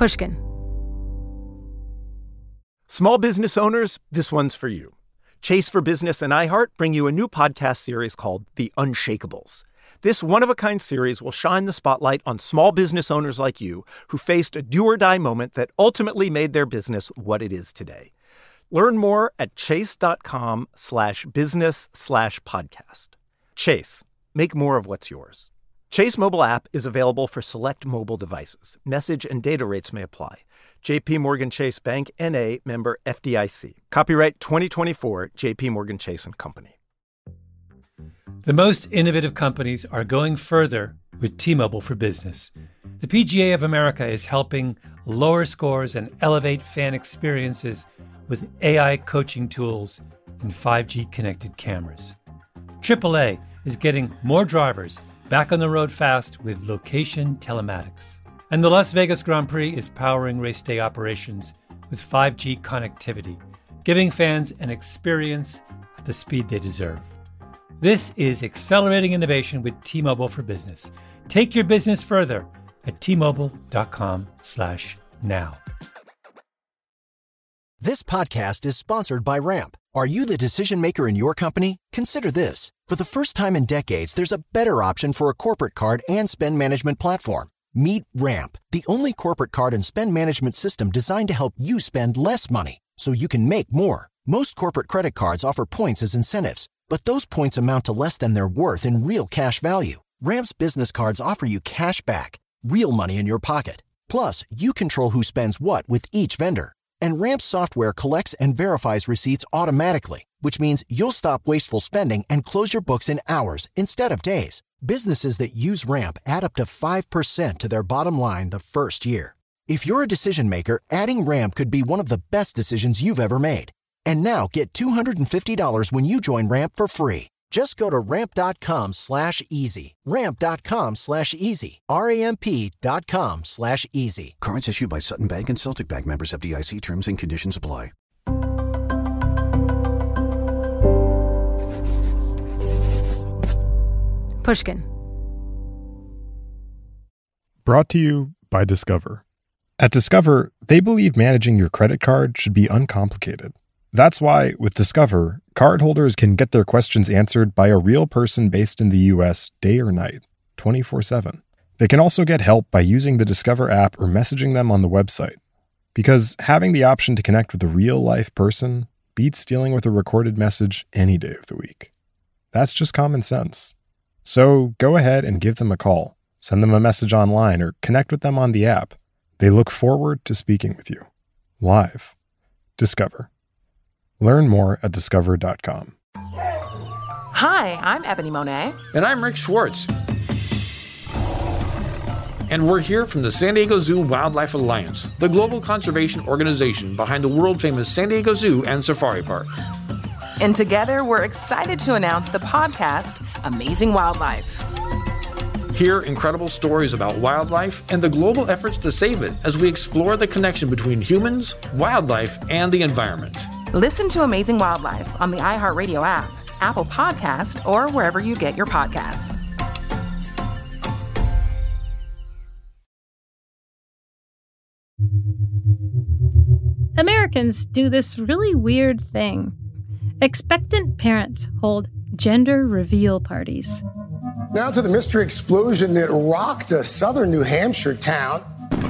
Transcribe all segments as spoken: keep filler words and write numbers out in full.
Pushkin. Small business owners, this one's for you. Chase for Business and iHeart bring you a new podcast series called The Unshakables. This one-of-a-kind series will shine the spotlight on small business owners like you who faced a do-or-die moment that ultimately made their business what it is today. Learn more at chase.com slash business slash podcast. Chase, make more of what's yours. Chase mobile app is available for select mobile devices. Message and data rates may apply. J P Morgan Chase Bank, N A, member F D I C. Copyright twenty twenty-four, J P Morgan Chase and Company. The most innovative companies are going further with T-Mobile for Business. The P G A of America is helping lower scores and elevate fan experiences with A I coaching tools and five G connected cameras. triple A is getting more drivers back on the road fast with location telematics. And the Las Vegas Grand Prix is powering race day operations with five G connectivity, giving fans an experience at the speed they deserve. This is accelerating innovation with T-Mobile for Business. Take your business further at T-Mobile.com slash now. This podcast is sponsored by Ramp. Are you the decision maker in your company? Consider this. For the first time in decades, there's a better option for a corporate card and spend management platform. Meet Ramp, the only corporate card and spend management system designed to help you spend less money so you can make more. Most corporate credit cards offer points as incentives, but those points amount to less than their worth in real cash value. Ramp's business cards offer you cash back, real money in your pocket. Plus, you control who spends what with each vendor. And Ramp's software collects and verifies receipts automatically, which means you'll stop wasteful spending and close your books in hours instead of days. Businesses that use Ramp add up to five percent to their bottom line the first year. If you're a decision maker, adding Ramp could be one of the best decisions you've ever made. And now get two hundred fifty dollars when you join Ramp for free. Just go to ramp.com slash easy. Ramp.com slash easy. R-A-M-P dot com slash easy. Cards issued by Sutton Bank and Celtic Bank, members, F D I C. Terms and conditions apply. Pushkin. Brought to you by Discover. At Discover, they believe managing your credit card should be uncomplicated. That's why, with Discover, cardholders can get their questions answered by a real person based in the U S day or night, twenty-four seven. They can also get help by using the Discover app or messaging them on the website. Because having the option to connect with a real-life person beats dealing with a recorded message any day of the week. That's just common sense. So go ahead and give them a call, send them a message online, or connect with them on the app. They look forward to speaking with you. Live. Discover. Learn more at discover dot com. Hi, I'm Ebony Monet. And I'm Rick Schwartz. And we're here from the San Diego Zoo Wildlife Alliance, the global conservation organization behind the world-famous San Diego Zoo and Safari Park. And together, we're excited to announce the podcast, Amazing Wildlife. Hear incredible stories about wildlife and the global efforts to save it as we explore the connection between humans, wildlife, and the environment. Listen to Amazing Wildlife on the iHeartRadio app, Apple Podcast, or wherever you get your podcasts. Americans do this really weird thing. Expectant parents hold gender reveal parties. Now to the mystery explosion that rocked a southern New Hampshire town.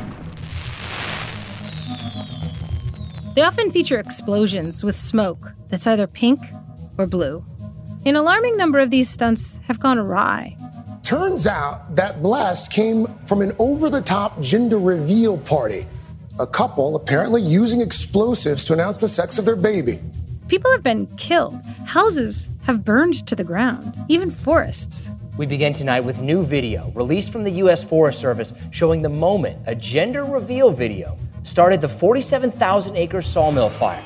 They often feature explosions with smoke that's either pink or blue. An alarming number of these stunts have gone awry. Turns out that blast came from an over-the-top gender reveal party. A couple apparently using explosives to announce the sex of their baby. People have been killed. Houses have burned to the ground, even forests. We begin tonight with new video released from the U S Forest Service showing the moment a gender reveal video started the forty-seven thousand acre sawmill fire.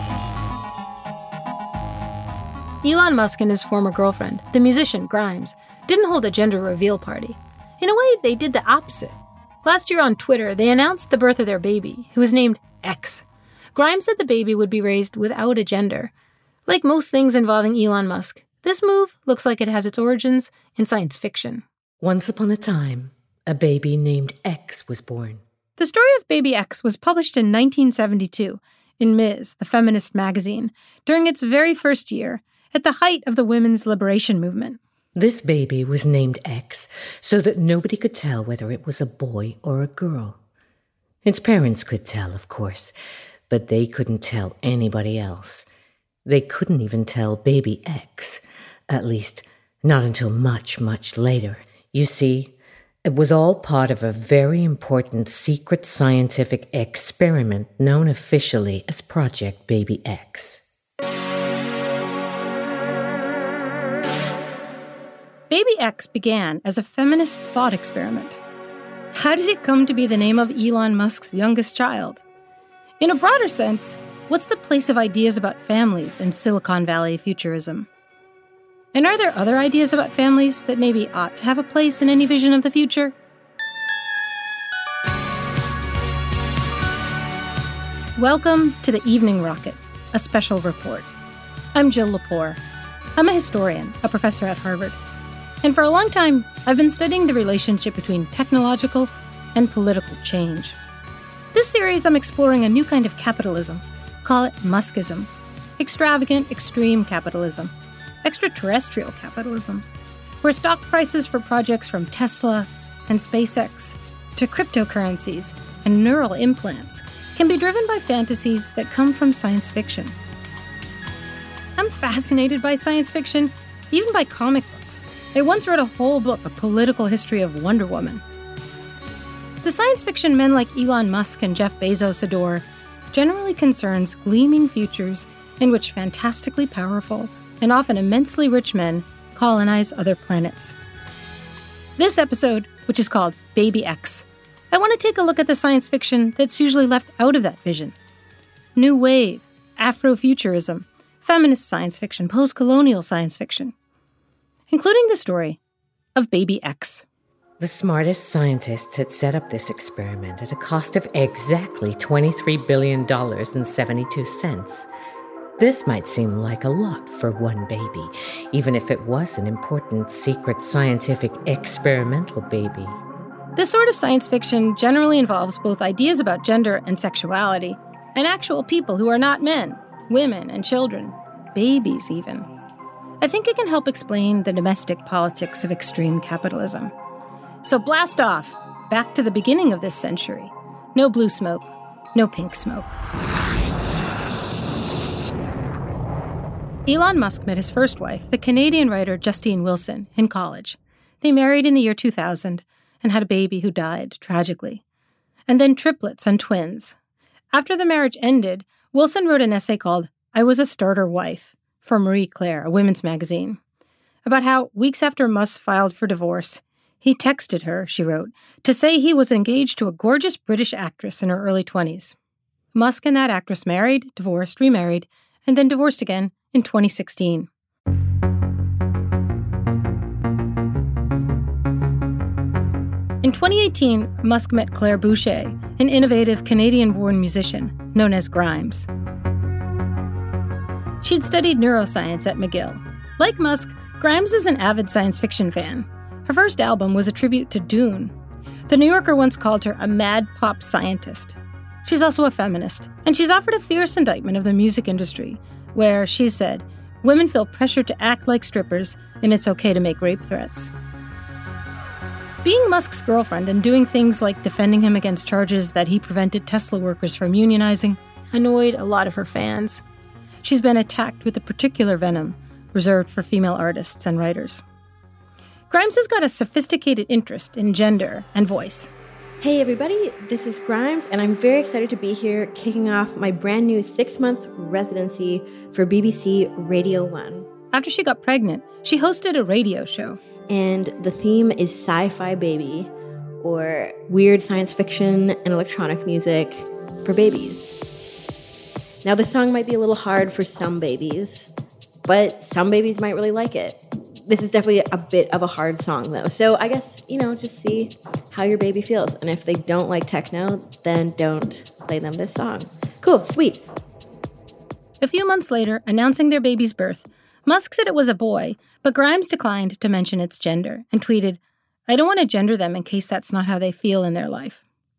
Elon Musk and his former girlfriend, the musician Grimes, didn't hold a gender reveal party. In a way, they did the opposite. Last year on Twitter, they announced the birth of their baby, who was named X. Grimes said the baby would be raised without a gender. Like most things involving Elon Musk, this move looks like it has its origins in science fiction. Once upon a time, a baby named X was born. The story of Baby X was published in nineteen seventy-two in Miz, the feminist magazine, during its very first year, at the height of the women's liberation movement. This baby was named X so that nobody could tell whether it was a boy or a girl. Its parents could tell, of course, but they couldn't tell anybody else. They couldn't even tell Baby X, at least not until much, much later. You see, it was all part of a very important secret scientific experiment known officially as Project Baby X. Baby X began as a feminist thought experiment. How did it come to be the name of Elon Musk's youngest child? In a broader sense, what's the place of ideas about families in Silicon Valley futurism? And are there other ideas about families that maybe ought to have a place in any vision of the future? Welcome to the Evening Rocket, a special report. I'm Jill Lepore. I'm a historian, a professor at Harvard. And for a long time, I've been studying the relationship between technological and political change. This series, I'm exploring a new kind of capitalism. Call it Muskism. Extravagant, extreme capitalism. Extraterrestrial capitalism, where stock prices for projects from Tesla and SpaceX to cryptocurrencies and neural implants can be driven by fantasies that come from science fiction. I'm fascinated by science fiction, even by comic books. I once read a whole book, A Political History of Wonder Woman. The science fiction men like Elon Musk and Jeff Bezos adore generally concerns gleaming futures in which fantastically powerful and often immensely rich men colonize other planets. This episode, which is called Baby X, I want to take a look at the science fiction that's usually left out of that vision. New wave, Afrofuturism, feminist science fiction, post-colonial science fiction, including the story of Baby X. The smartest scientists had set up this experiment at a cost of exactly twenty-three billion dollars and seventy-two cents. This might seem like a lot for one baby, even if it was an important secret scientific experimental baby. This sort of science fiction generally involves both ideas about gender and sexuality, and actual people who are not men, women and children, babies even. I think it can help explain the domestic politics of extreme capitalism. So blast off, back to the beginning of this century. No blue smoke, no pink smoke. Elon Musk met his first wife, the Canadian writer Justine Wilson, in college. They married in the year two thousand and had a baby who died tragically. And then triplets and twins. After the marriage ended, Wilson wrote an essay called I Was a Starter Wife for Marie Claire, a women's magazine, about how weeks after Musk filed for divorce, he texted her, she wrote, to say he was engaged to a gorgeous British actress in her early twenties. Musk and that actress married, divorced, remarried, and then divorced again in twenty sixteen. In twenty eighteen, Musk met Claire Boucher, an innovative Canadian-born musician known as Grimes. She'd studied neuroscience at McGill. Like Musk, Grimes is an avid science fiction fan. Her first album was a tribute to Dune. The New Yorker once called her a mad pop scientist. She's also a feminist, and she's offered a fierce indictment of the music industry, where, she said, women feel pressured to act like strippers, and it's okay to make rape threats. Being Musk's girlfriend and doing things like defending him against charges that he prevented Tesla workers from unionizing annoyed a lot of her fans. She's been attacked with a particular venom reserved for female artists and writers. Grimes has got a sophisticated interest in gender and voice. Hey everybody, this is Grimes, and I'm very excited to be here kicking off my brand new six-month residency for B B C Radio one. After she got pregnant, she hosted a radio show. And the theme is Sci-Fi Baby, or weird science fiction and electronic music for babies. Now the song might be a little hard for some babies, but some babies might really like it. This is definitely a bit of a hard song, though. So I guess, you know, just see how your baby feels. And if they don't like techno, then don't play them this song. Cool, sweet. A few months later, announcing their baby's birth, Musk said it was a boy, but Grimes declined to mention its gender and tweeted, I don't want to gender them in case that's not how they feel in their life.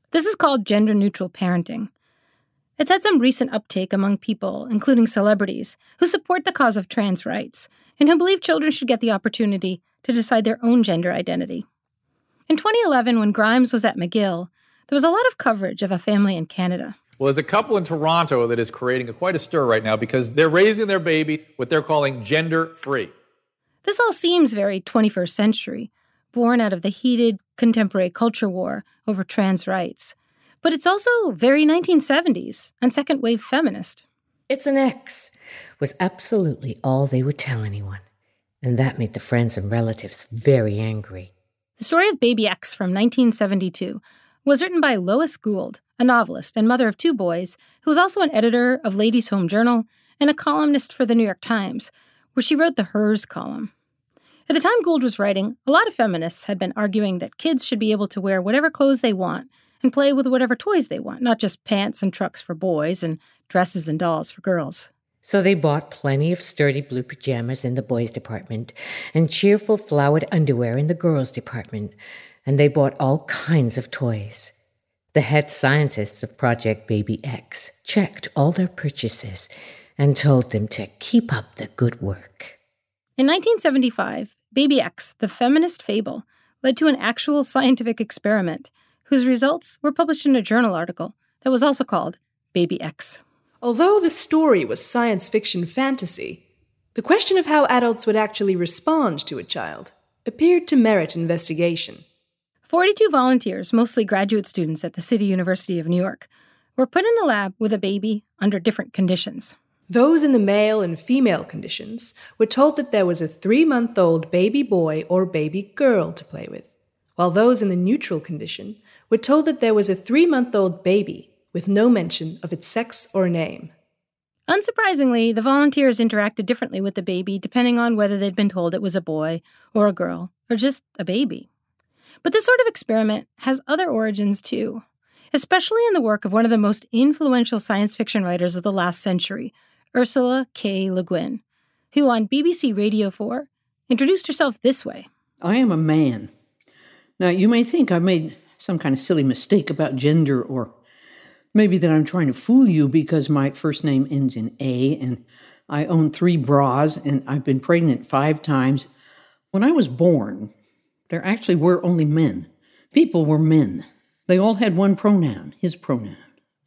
This is called gender-neutral parenting. It's had some recent uptake among people, including celebrities, who support the cause of trans rights and who believe children should get the opportunity to decide their own gender identity. In twenty eleven, when Grimes was at McGill, there was a lot of coverage of a family in Canada. Well, there's a couple in Toronto that is creating a, quite a stir right now because they're raising their baby what they're calling gender-free. This all seems very twenty-first century, born out of the heated contemporary culture war over trans rights. But it's also very nineteen seventies and second-wave feminist. It's an X was absolutely all they would tell anyone. And that made the friends and relatives very angry. The story of Baby X from nineteen seventy-two was written by Lois Gould, a novelist and mother of two boys, who was also an editor of Ladies' Home Journal and a columnist for the New York Times, where she wrote the Hers column. At the time Gould was writing, a lot of feminists had been arguing that kids should be able to wear whatever clothes they want and play with whatever toys they want, not just pants and trucks for boys and dresses and dolls for girls. So they bought plenty of sturdy blue pajamas in the boys' department and cheerful flowered underwear in the girls' department, and they bought all kinds of toys. The head scientists of Project Baby X checked all their purchases and told them to keep up the good work. In nineteen seventy-five, Baby X, the feminist fable, led to an actual scientific experiment whose results were published in a journal article that was also called Baby X. Although the story was science fiction fantasy, the question of how adults would actually respond to a child appeared to merit investigation. forty-two volunteers, mostly graduate students at the City University of New York, were put in a lab with a baby under different conditions. Those in the male and female conditions were told that there was a three-month-old baby boy or baby girl to play with, while those in the neutral condition were told that there was a three-month-old baby with no mention of its sex or name. Unsurprisingly, the volunteers interacted differently with the baby depending on whether they'd been told it was a boy or a girl or just a baby. But this sort of experiment has other origins too, especially in the work of one of the most influential science fiction writers of the last century, Ursula K. Le Guin, who on B B C Radio four introduced herself this way. I am a man. Now, you may think I made some kind of silly mistake about gender, or maybe that I'm trying to fool you because my first name ends in A and I own three bras and I've been pregnant five times. When I was born, there actually were only men. People were men. They all had one pronoun, his pronoun.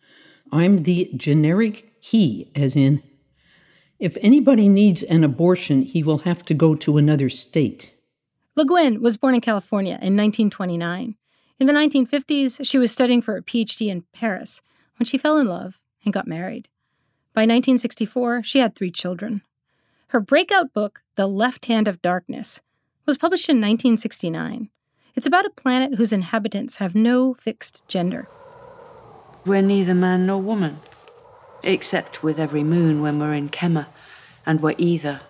I'm the generic he, as in, if anybody needs an abortion, he will have to go to another state. Le Guin was born in California in nineteen twenty-nine. In the nineteen fifties, she was studying for a P H D in Paris when she fell in love and got married. By nineteen sixty-four, she had three children. Her breakout book, The Left Hand of Darkness, was published in nineteen sixty-nine. It's about a planet whose inhabitants have no fixed gender. We're neither man nor woman, except with every moon when we're in Kemmer, and we're either.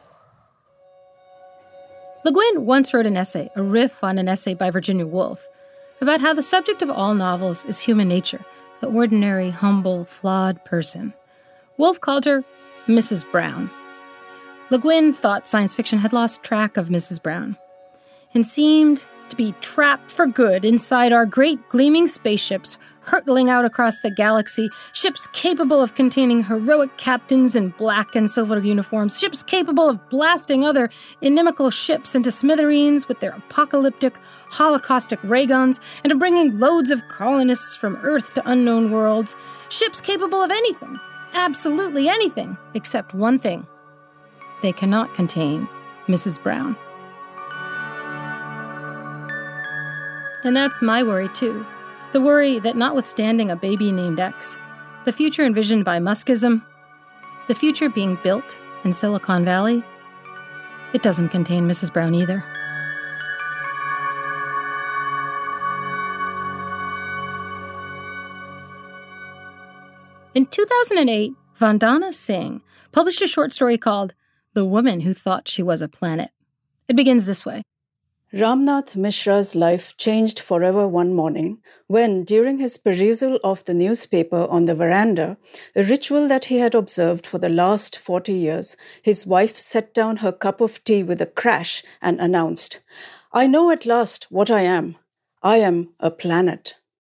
Le Guin once wrote an essay, a riff on an essay by Virginia Woolf, about how the subject of all novels is human nature, the ordinary, humble, flawed person. Woolf called her Missus Brown. Le Guin thought science fiction had lost track of Missus Brown and seemed to be trapped for good inside our great gleaming spaceships hurtling out across the galaxy, ships capable of containing heroic captains in black and silver uniforms, ships capable of blasting other inimical ships into smithereens with their apocalyptic, holocaustic ray guns, and of bringing loads of colonists from Earth to unknown worlds, ships capable of anything, absolutely anything, except one thing. They cannot contain Missus Brown. And that's my worry, too. The worry that notwithstanding a baby named X, the future envisioned by Muskism, the future being built in Silicon Valley, it doesn't contain Missus Brown either. In two thousand eight, Vandana Singh published a short story called The Woman Who Thought She Was a Planet. It begins this way. Ramnath Mishra's life changed forever one morning when, during his perusal of the newspaper on the veranda, a ritual that he had observed for the last forty years, his wife set down her cup of tea with a crash and announced, "I know at last what I am. I am a planet."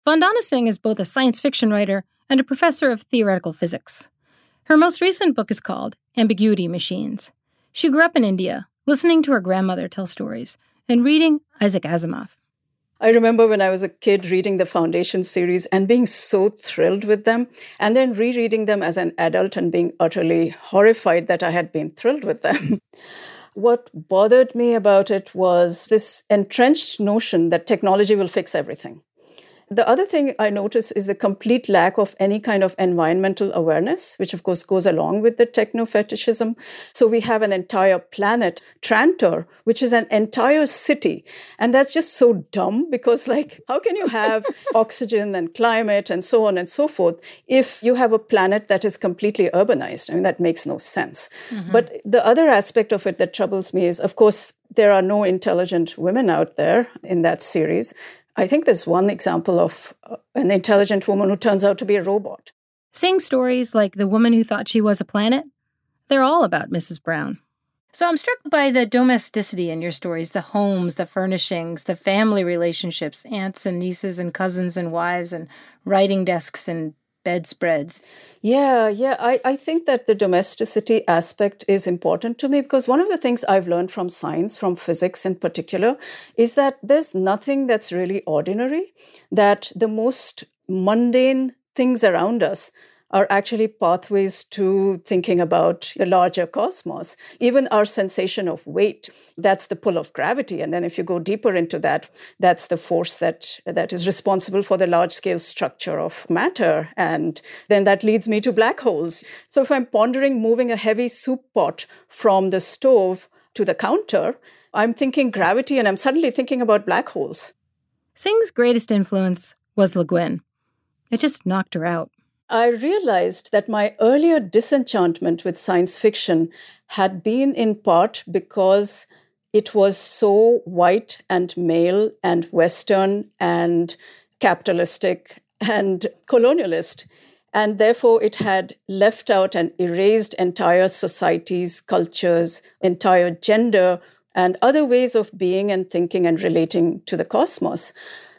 Vandana Singh is both a science fiction writer and a professor of theoretical physics. Her most recent book is called Ambiguity Machines. She grew up in India, listening to her grandmother tell stories and reading Isaac Asimov. I remember when I was a kid reading the Foundation series and being so thrilled with them, and then rereading them as an adult and being utterly horrified that I had been thrilled with them. What bothered me about it was this entrenched notion that technology will fix everything. The other thing I noticed is the complete lack of any kind of environmental awareness, which of course goes along with the techno-fetishism. So we have an entire planet, Trantor, which is an entire city. And that's just so dumb because, like, how can you have oxygen and climate and so on and so forth if you have a planet that is completely urbanized? I mean, that makes no sense. Mm-hmm. But the other aspect of it that troubles me is, of course, there are no intelligent women out there in that series. I think there's one example of an intelligent woman who turns out to be a robot. Singh stories like The Woman Who Thought She Was a Planet, they're all about Missus Brown. So I'm struck by the domesticity in your stories, the homes, the furnishings, the family relationships, aunts and nieces and cousins and wives and writing desks and bedspreads. Yeah, yeah. I, I think that the domesticity aspect is important to me because one of the things I've learned from science, from physics in particular, is that there's nothing that's really ordinary, that the most mundane things around us are actually pathways to thinking about the larger cosmos. Even our sensation of weight, that's the pull of gravity. And then if you go deeper into that, that's the force that, that is responsible for the large-scale structure of matter. And then that leads me to black holes. So if I'm pondering moving a heavy soup pot from the stove to the counter, I'm thinking gravity and I'm suddenly thinking about black holes. Singh's greatest influence was Le Guin. It just knocked her out. I realized that my earlier disenchantment with science fiction had been in part because it was so white and male and Western and capitalistic and colonialist. And therefore, it had left out and erased entire societies, cultures, entire gender, and other ways of being and thinking and relating to the cosmos.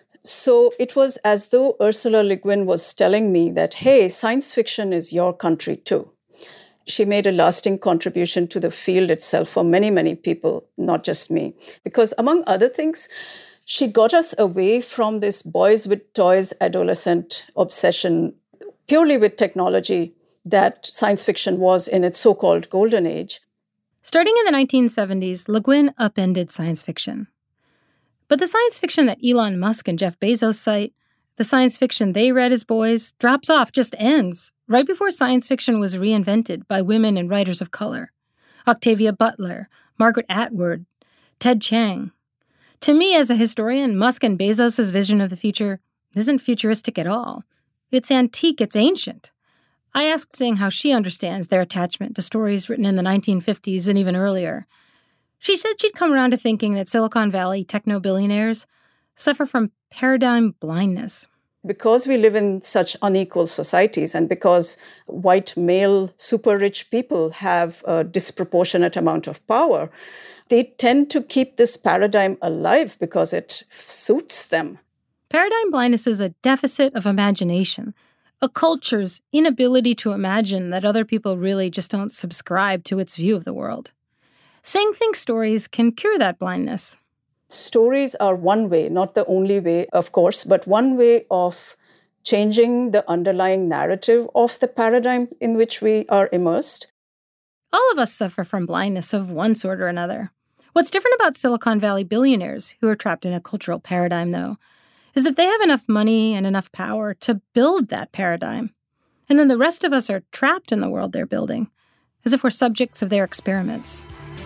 So it was as though Ursula Le Guin was telling me that, hey, science fiction is your country too. She made a lasting contribution to the field itself for many, many people, not just me. Because among other things, she got us away from this boys with toys adolescent obsession purely with technology that science fiction was in its so-called golden age. Starting in the nineteen seventies, Le Guin upended science fiction. But the science fiction that Elon Musk and Jeff Bezos cite, the science fiction they read as boys, drops off, just ends, right before science fiction was reinvented by women and writers of color. Octavia Butler, Margaret Atwood, Ted Chiang. To me, as a historian, Musk and Bezos' vision of the future isn't futuristic at all. It's antique, it's ancient. I asked Singh how she understands their attachment to stories written in the nineteen fifties and even earlier. She said she'd come around to thinking that Silicon Valley techno-billionaires suffer from paradigm blindness. Because we live in such unequal societies and because white male super rich people have a disproportionate amount of power, they tend to keep this paradigm alive because it suits them. Paradigm blindness is a deficit of imagination, a culture's inability to imagine that other people really just don't subscribe to its view of the world. Singh thinks stories can cure that blindness. Stories are one way, not the only way, of course, but one way of changing the underlying narrative of the paradigm in which we are immersed. All of us suffer from blindness of one sort or another. What's different about Silicon Valley billionaires who are trapped in a cultural paradigm, though, is that they have enough money and enough power to build that paradigm. And then the rest of us are trapped in the world they're building, as if we're subjects of their experiments.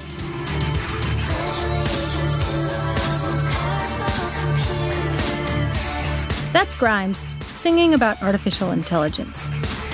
That's Grimes, singing about artificial intelligence.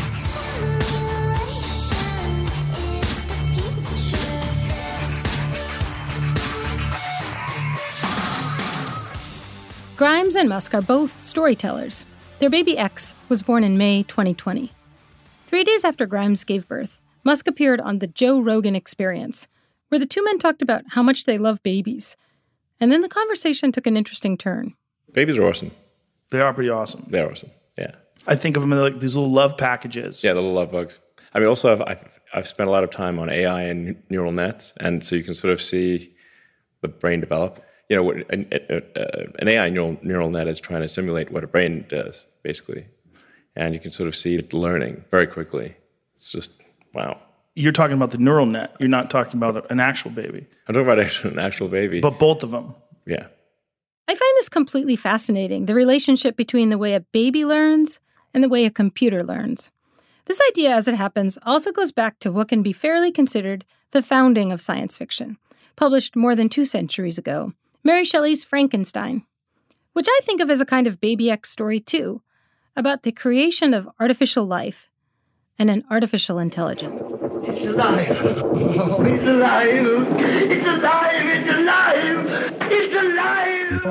Grimes and Musk are both storytellers. Their baby X was born in May twenty twenty. Three days after Grimes gave birth, Musk appeared on the Joe Rogan Experience, where the two men talked about how much they love babies. And then the conversation took an interesting turn. Babies are awesome. They are pretty awesome. They're awesome, yeah. I think of them as like these little love packages. Yeah, the little love bugs. I mean, also, I've, I've, I've spent a lot of time on A I and neural nets, and so you can sort of see the brain develop. You know, an, an A I neural, neural net is trying to simulate what a brain does, basically. And you can sort of see it learning very quickly. It's just, wow. You're talking about the neural net. You're not talking about an actual baby. I'm talking about actual, an actual baby. But both of them. Yeah. I find this completely fascinating, the relationship between the way a baby learns and the way a computer learns. This idea, as it happens, also goes back to what can be fairly considered the founding of science fiction, published more than two centuries ago, Mary Shelley's Frankenstein, which I think of as a kind of Baby X story too, about the creation of artificial life and an artificial intelligence. It's alive. Oh, it's alive. It's alive. It's alive. It's alive.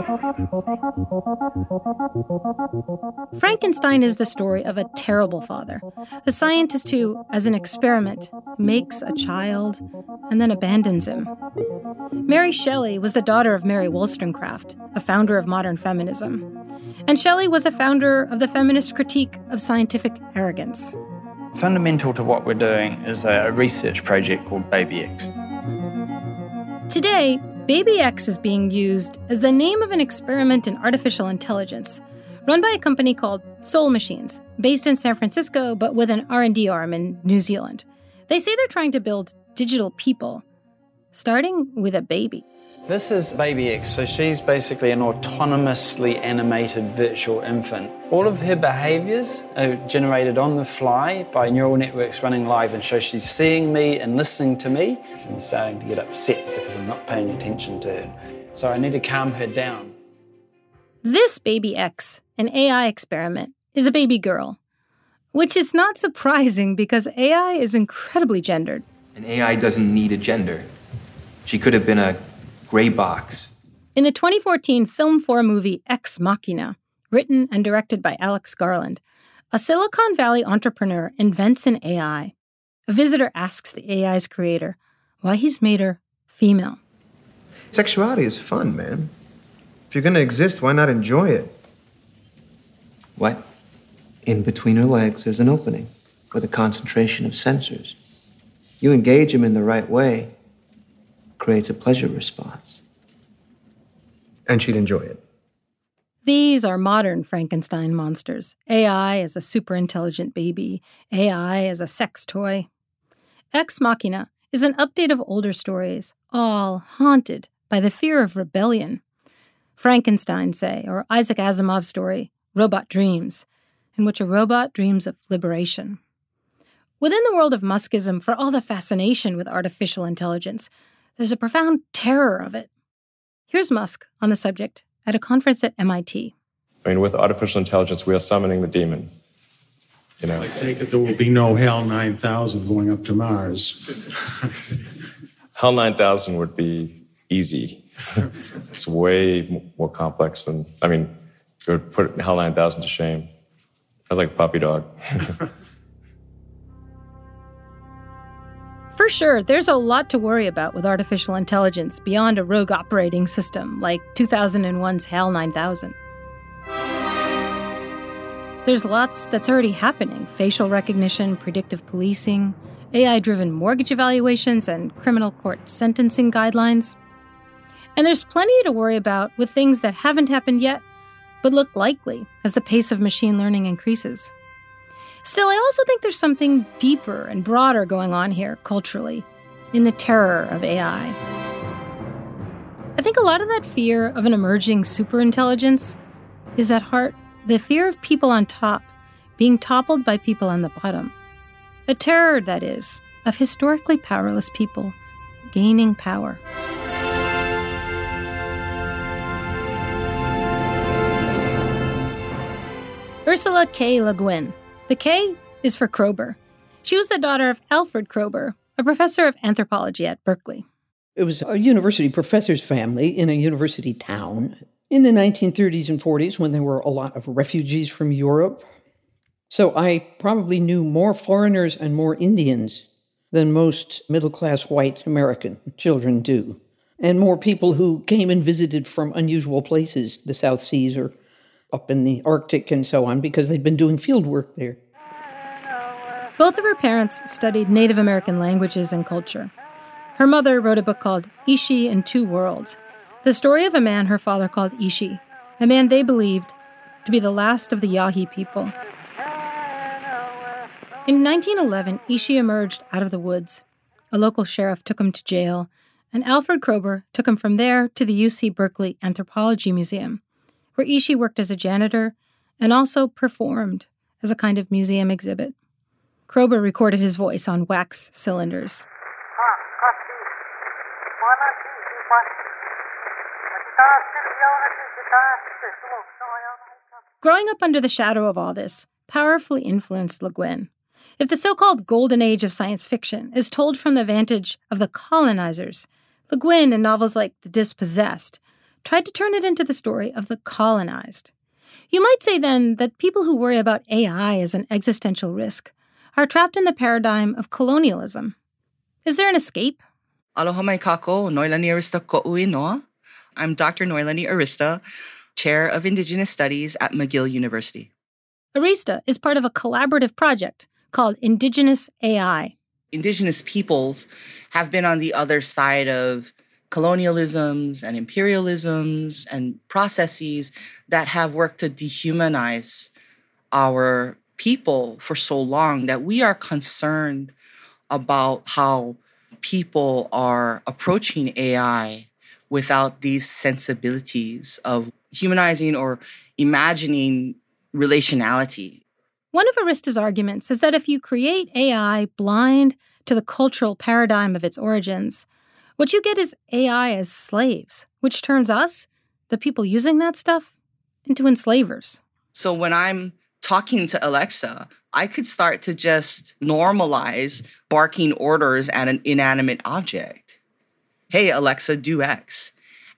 Frankenstein is the story of a terrible father, a scientist who, as an experiment, makes a child and then abandons him. Mary Shelley was the daughter of Mary Wollstonecraft, a founder of modern feminism. And Shelley was a founder of the feminist critique of scientific arrogance. Fundamental to what we're doing is a research project called Baby X. Today, Baby X is being used as the name of an experiment in artificial intelligence run by a company called Soul Machines, based in San Francisco but with an R and D arm in New Zealand. They say they're trying to build digital people, starting with a baby. This is Baby X, so she's basically an autonomously animated virtual infant. All of her behaviors are generated on the fly by neural networks running live, and so she's seeing me and listening to me. She's starting to get upset because I'm not paying attention to her. So I need to calm her down. This Baby X, an A I experiment, is a baby girl, which is not surprising because A I is incredibly gendered. An A I doesn't need a gender. She could have been a gray box. In the twenty fourteen Film four movie Ex Machina, written and directed by Alex Garland, a Silicon Valley entrepreneur invents an A I. A visitor asks the A I's creator why he's made her female. Sexuality is fun, man. If you're going to exist, why not enjoy it? What? In between her legs, there's an opening with a concentration of sensors. You engage them in the right way, creates a pleasure response. And she'd enjoy it. These are modern Frankenstein monsters. A I as a super-intelligent baby. A I as a sex toy. Ex Machina is an update of older stories, all haunted by the fear of rebellion. Frankenstein, say, or Isaac Asimov's story, Robot Dreams, in which a robot dreams of liberation. Within the world of Muskism, for all the fascination with artificial intelligence, there's a profound terror of it. Here's Musk on the subject at a conference at M I T. I mean, with artificial intelligence, we are summoning the demon. You know, I take it there will be no HAL nine thousand going up to Mars. HAL nine thousand would be easy. It's way more complex than, I mean, it would put HAL nine thousand to shame. I was like a puppy dog. For sure, there's a lot to worry about with artificial intelligence beyond a rogue operating system like two thousand one's HAL nine thousand. There's lots that's already happening: facial recognition, predictive policing, A I-driven mortgage evaluations, and criminal court sentencing guidelines. And there's plenty to worry about with things that haven't happened yet, but look likely as the pace of machine learning increases. Still, I also think there's something deeper and broader going on here culturally, in the terror of A I. I think a lot of that fear of an emerging superintelligence is at heart the fear of people on top being toppled by people on the bottom. A terror, that is, of historically powerless people gaining power. Ursula K. Le Guin. The K is for Kroeber. She was the daughter of Alfred Kroeber, a professor of anthropology at Berkeley. It was a university professor's family in a university town in the nineteen thirties and forties when there were a lot of refugees from Europe. So I probably knew more foreigners and more Indians than most middle-class white American children do, and more people who came and visited from unusual places, the South Seas or up in the Arctic and so on because they'd been doing field work there. Both of her parents studied Native American languages and culture. Her mother wrote a book called Ishi in Two Worlds, the story of a man her father called Ishi, a man they believed to be the last of the Yahi people. In nineteen eleven, Ishi emerged out of the woods. A local sheriff took him to jail, and Alfred Kroeber took him from there to the U C Berkeley Anthropology Museum, where Ishi worked as a janitor and also performed as a kind of museum exhibit. Kroeber recorded his voice on wax cylinders. Growing up under the shadow of all this powerfully influenced Le Guin. If the so-called golden age of science fiction is told from the vantage of the colonizers, Le Guin, in novels like The Dispossessed, tried to turn it into the story of the colonized. You might say, then, that people who worry about A I as an existential risk are trapped in the paradigm of colonialism. Is there an escape? Aloha mai kako, Noelani Arista ko'ui noa. I'm Doctor Noelani Arista, Chair of Indigenous Studies at McGill University. Arista is part of a collaborative project called Indigenous A I. Indigenous peoples have been on the other side of colonialisms and imperialisms and processes that have worked to dehumanize our people for so long that we are concerned about how people are approaching A I without these sensibilities of humanizing or imagining relationality. One of Arista's arguments is that if you create A I blind to the cultural paradigm of its origins, what you get is A I as slaves, which turns us, the people using that stuff, into enslavers. So when I'm talking to Alexa, I could start to just normalize barking orders at an inanimate object. Hey, Alexa, do X.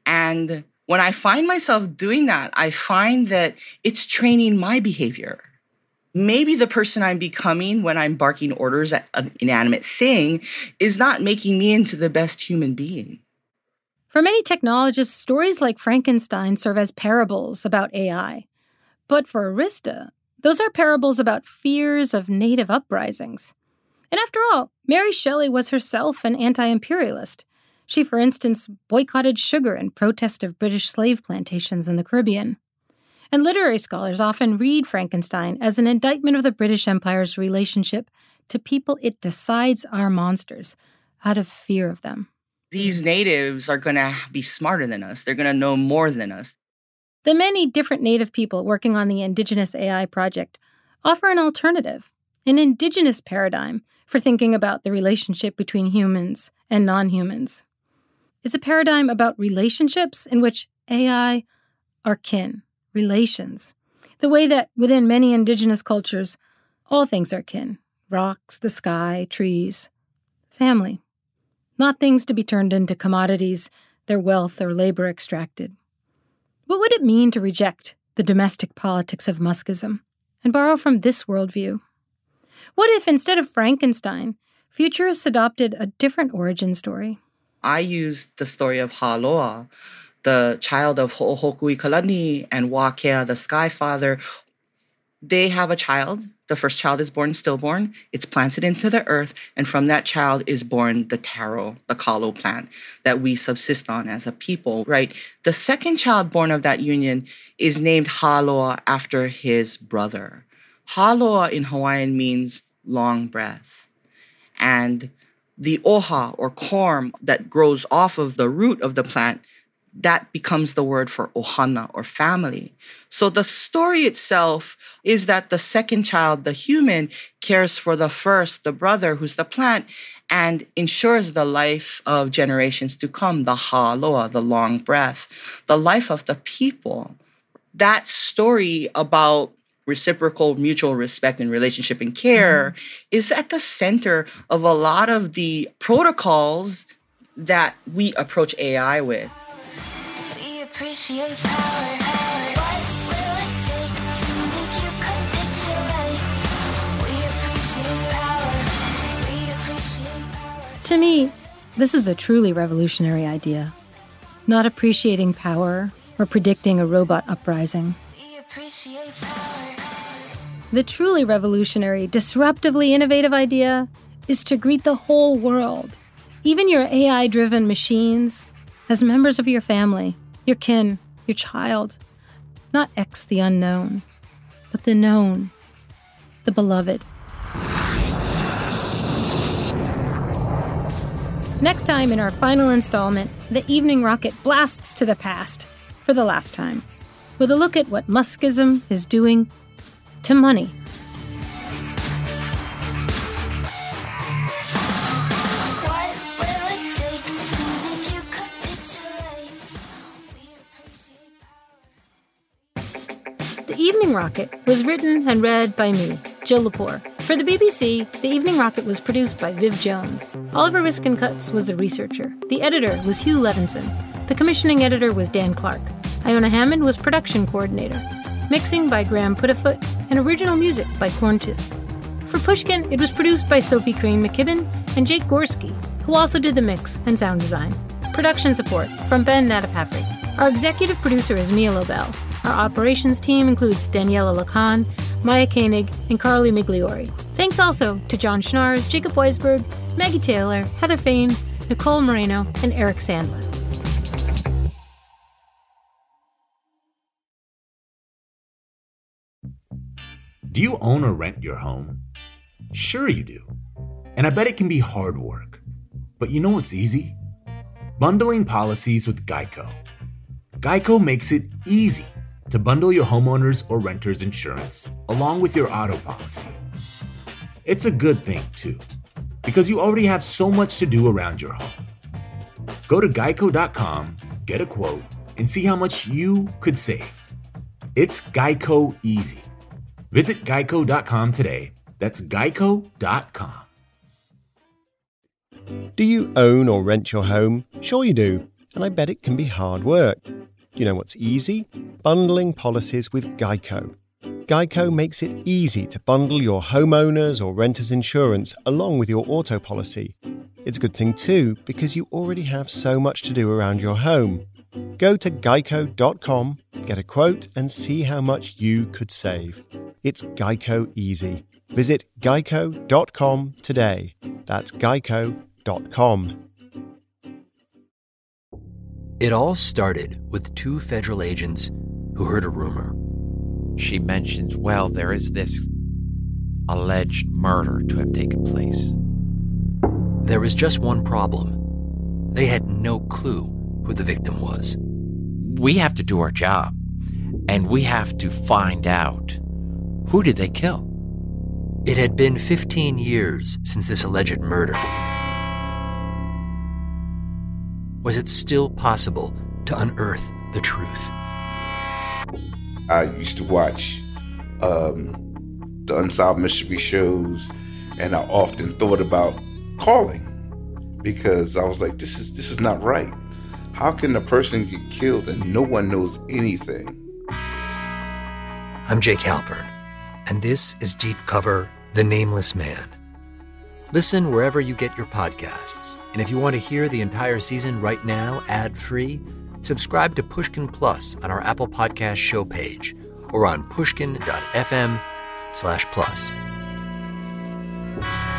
And when I find myself doing that, I find that it's training my behavior. Maybe the person I'm becoming when I'm barking orders at an inanimate thing is not making me into the best human being. For many technologists, stories like Frankenstein serve as parables about A I. But for Arista, those are parables about fears of native uprisings. And after all, Mary Shelley was herself an anti-imperialist. She, for instance, boycotted sugar in protest of British slave plantations in the Caribbean. And literary scholars often read Frankenstein as an indictment of the British Empire's relationship to people it decides are monsters, out of fear of them. These natives are going to be smarter than us. They're going to know more than us. The many different native people working on the Indigenous A I project offer an alternative, an indigenous paradigm for thinking about the relationship between humans and non-humans. It's a paradigm about relationships in which A I are kin. Relations. The way that within many indigenous cultures, all things are kin. Rocks, the sky, trees. Family. Not things to be turned into commodities, their wealth or labor extracted. What would it mean to reject the domestic politics of Muskism and borrow from this worldview? What if, instead of Frankenstein, futurists adopted a different origin story? I used the story of Haloa, the child of Ho'ohokui Kalani and Wakea, the Sky Father. They have a child. The first child is born stillborn. It's planted into the earth, and from that child is born the taro, the kalo plant that we subsist on as a people, right? The second child born of that union is named Haloa after his brother. Haloa in Hawaiian means long breath. And the oha, or corm, that grows off of the root of the plant, that becomes the word for ohana, or family. So the story itself is that the second child, the human, cares for the first, the brother, who's the plant, and ensures the life of generations to come, the haloa, the long breath, the life of the people. That story about reciprocal mutual respect and relationship and care mm-hmm. is at the center of a lot of the protocols that we approach A I with. Appreciate power, power. What will it take to make you capitulate? We appreciate power. We appreciate power. To me, this is the truly revolutionary idea. Not appreciating power or predicting a robot uprising, appreciate power. The truly revolutionary, disruptively innovative idea is to greet the whole world, even your A I-driven machines, as members of your family, your kin, your child. Not X the unknown, but the known, the beloved. Next time in our final installment, the Evening Rocket blasts to the past, for the last time, with a look at what Muskism is doing to money. What will it take to make you capitulate? The Evening Rocket was written and read by me, Jill Lepore. For the B B C, The Evening Rocket was produced by Viv Jones. Oliver Riskin-Cutts was the researcher. The editor was Hugh Levinson. The commissioning editor was Dan Clark. Iona Hammond was production coordinator. Mixing by Graham Putafoot, and original music by Corntooth. For Pushkin, it was produced by Sophie Crane McKibben and Jake Gorski, who also did the mix and sound design. Production support from Ben Nadafafri. Our executive producer is Mia Lobel. Our operations team includes Daniela Lacan, Maya Koenig, and Carly Migliori. Thanks also to John Schnars, Jacob Weisberg, Maggie Taylor, Heather Fain, Nicole Moreno, and Eric Sandler. Do you own or rent your home? Sure you do. And I bet it can be hard work. But you know what's easy? Bundling policies with Geico. Geico makes it easy to bundle your homeowner's or renter's insurance along with your auto policy. It's a good thing, too, because you already have so much to do around your home. Go to geico dot com, get a quote, and see how much you could save. It's Geico easy. Visit geico dot com today. That's geico dot com. Do you own or rent your home? Sure you do, and I bet it can be hard work. Do you know what's easy? Bundling policies with Geico. Geico makes it easy to bundle your homeowner's or renter's insurance along with your auto policy. It's a good thing too, because you already have so much to do around your home. Go to geico dot com, get a quote, and see how much you could save. It's Geico easy. Visit geico dot com today. That's geico dot com. It all started with two federal agents who heard a rumor. She mentions, well, there is this alleged murder to have taken place. There was just one problem. They had no clue who the victim was. We have to do our job, and we have to find out, who did they kill? It had been fifteen years since this alleged murder. Was it still possible to unearth the truth? I used to watch um, the Unsolved Mystery shows, and I often thought about calling because I was like, this is this is not right. How can a person get killed and no one knows anything? I'm Jake Halpern, and this is Deep Cover, The Nameless Man. Listen wherever you get your podcasts. And if you want to hear the entire season right now, ad-free, subscribe to Pushkin Plus on our Apple Podcast show page or on pushkin dot f m slash plus.